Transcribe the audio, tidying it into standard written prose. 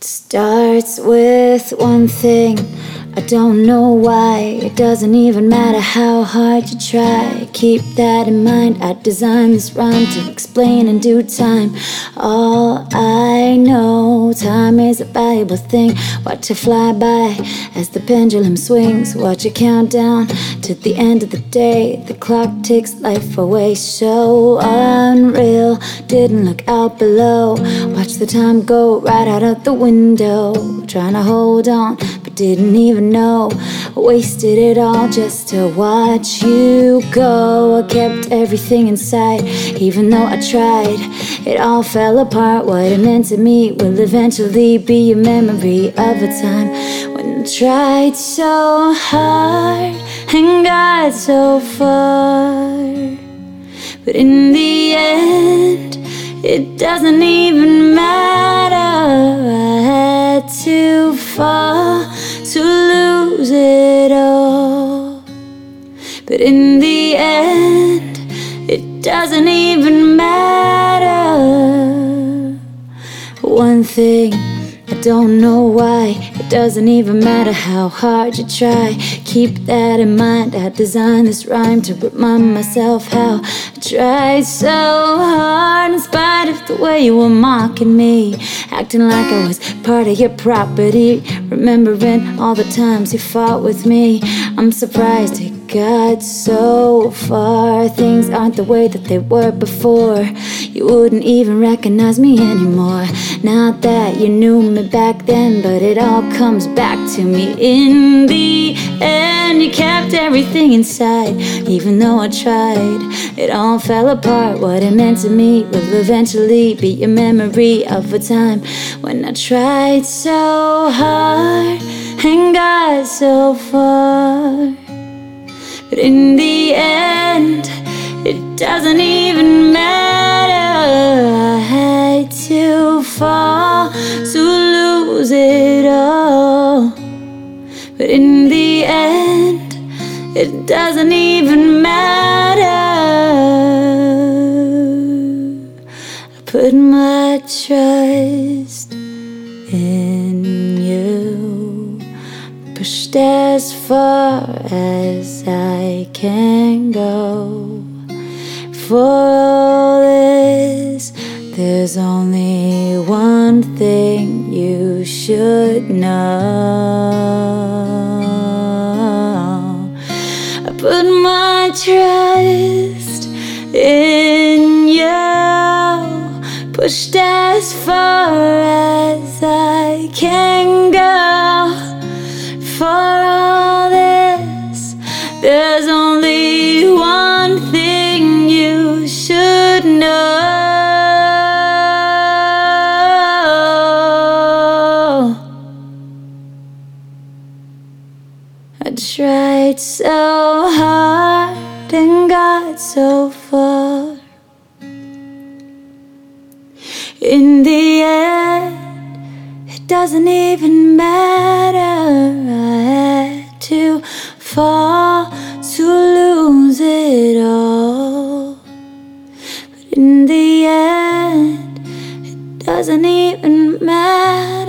Starts with one thing, I don't know why. It doesn't even matter how hard you try. Keep that in mind, I designed this rhyme to explain in due time. All I know, time is a valuable thing. Watch it fly by as the pendulum swings. Watch it count down to the end of the day. The clock ticks life away, so unreal. Didn't look out below, watch the time go right out of the window. Trying to hold on, but didn't even know. Wasted it all just to watch you go. I kept everything inside, even though I tried. It all fell apart. What it meant to me will eventually be a memory of a time when I tried so hard and got so far. But in the end, it doesn't even matter. I had to fall to lose it all. But in the end, it doesn't even matter. One thing, I don't know why. It doesn't even matter how hard you try. Keep that in mind, I designed this rhyme to remind myself how I tried so hard in spite of the way you were mocking me, acting like I was part of your property, remembering all the times you fought with me. I'm surprised it got so far. Things aren't the way that they were before. You wouldn't even recognize me anymore. Not that you knew me back then, but it all comes back to me in the end. You kept everything inside, even though I tried. It all fell apart. What it meant to me will eventually be a memory of a time when I tried so hard and got so far. But in the end, it doesn't even matter. I had to fall to lose it all. But in the end, it doesn't even matter. I put my trust in you, pushed as far as I can go. For all this, there's only one thing you should know. I put my trust in you, pushed as far as I can go. For all this, there's only one thing you should know. I tried so hard and got so far. In the end, it doesn't even matter. I had to fall to lose it all. But in the end, it doesn't even matter.